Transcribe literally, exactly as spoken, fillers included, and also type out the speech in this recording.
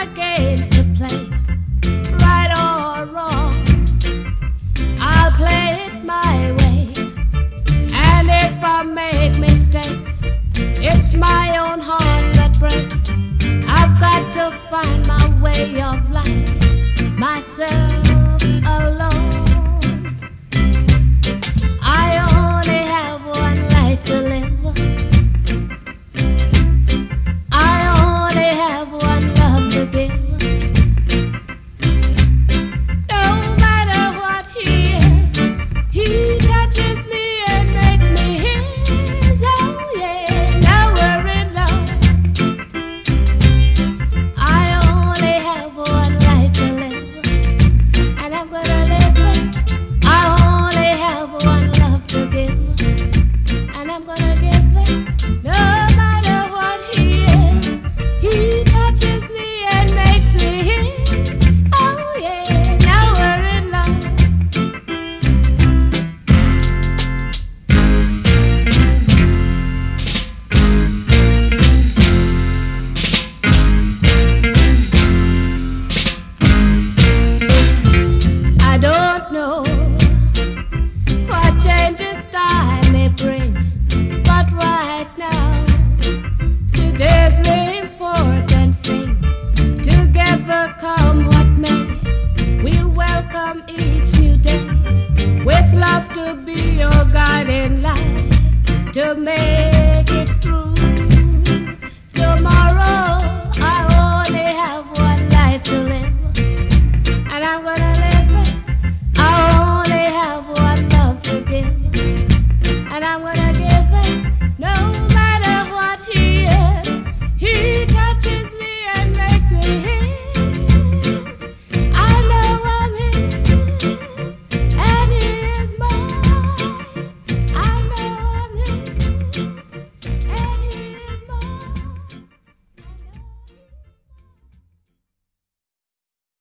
my game to play, right or wrong. I'll play it my way, and if I make mistakes, it's my own heart that breaks. I've got to find my way of life, myself alone. I only have one life to live. I only have one love to give. No matter what he is, he touches me and makes me his. Oh yeah, now we're in love. I only have one life to live, and I'm gonna live it. I only have one love to give, and I'm gonna give it. No matter what he is, he touches me and makes me his. Oh yeah, now we're in love. I don't know what changes time may bring, but right now, today's the important thing. Together come what may, we'll welcome each new day, with love to be your guiding light, to make